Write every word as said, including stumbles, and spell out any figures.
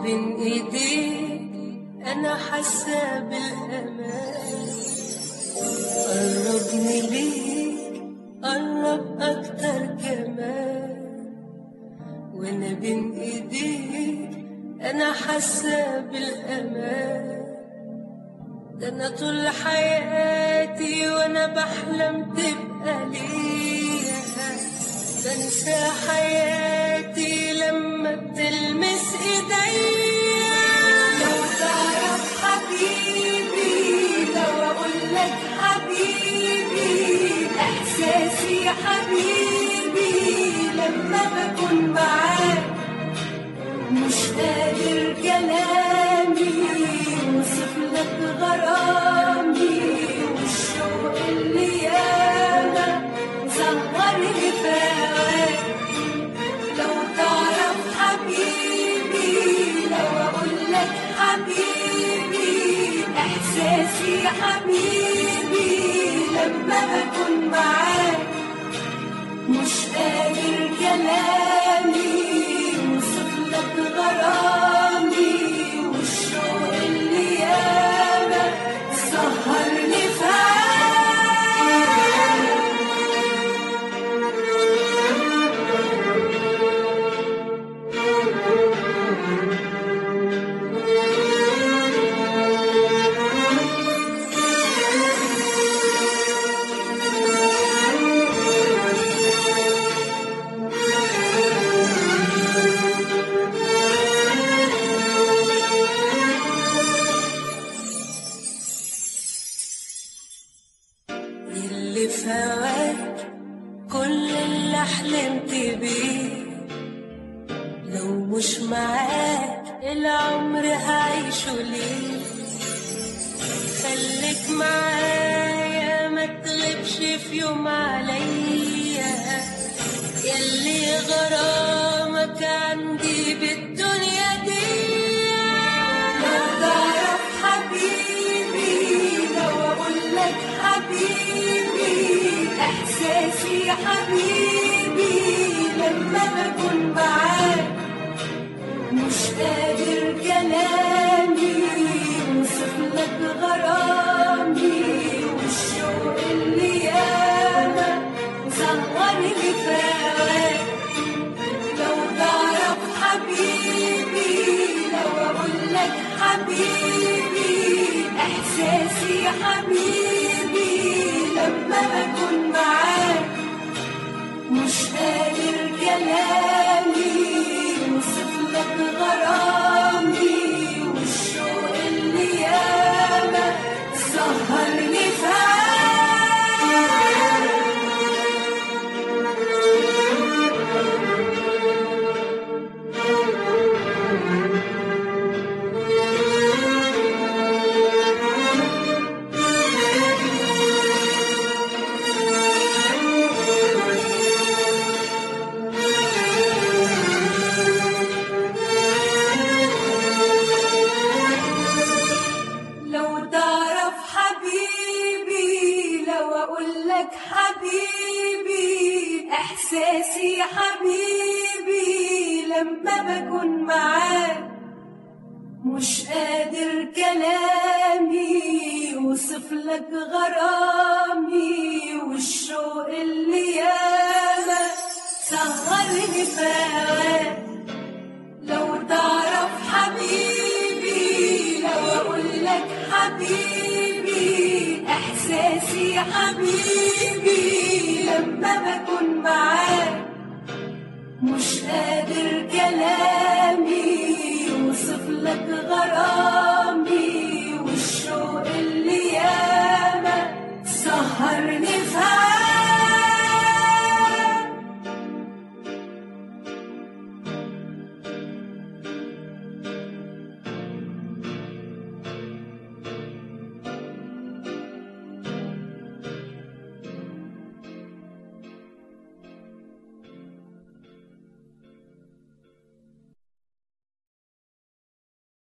بين ايديك انا حاسه بالامان. قربني ليك قرب اكتر كمان، وانا بين ايديك انا حاسه بالامان. ده انا طول حياتي وانا بحلم تبقى ليا، بنسى حياتي لما بتلمس ايديا. لو تعرف حبيبي، لو اقولك حبيبي، احساسي حبيبي لما بكون معاك، مش قادر كلامي وصف لك غرامي، والشوق اللي ياما صغرني في هواك. لو تعرف حبيبي، لو اقولك حبيبي، احساسي حبيبي لما بكون معاك، مش قادر كلامي وصف لك غرامي، والشوق اللي ياما سهرني في هواك. اللي في هواك كل اللي حلمت بيه، لو مش معاك العمر هعيشه ليه؟ خليك معايا ما تغيبش في يوم عليا، ياللي غرامك عندي بالدنيا دي. لو تعرف حبيبي، لو اقولك حبيبي، احساسي حبيبي لما بكون معاك، مش قادر كلامي وصف لك غرامي، والشوق اللي ياما صغرني في هواك. لو تعرف حبيبي، لو اقولك حبيبي، احساسي حبيبي لما بكون معاك، مش قادر كلامي وصف لك غرامي، والشوق اللي ياما سهرني في هواك. لو تعرف حبيبي، لو اقولك حبيبي، احساسي حبيبي لما بكون معاك، مش قادر كلامي وصف لك غرامي، والشوق اللي ياما سهرني في هواك. لو تعرف حبيبي، لو اقولك حبيبي، احساسي حبيبي لما بكون معاك، مش قادر كلامي وصف لك غرامي،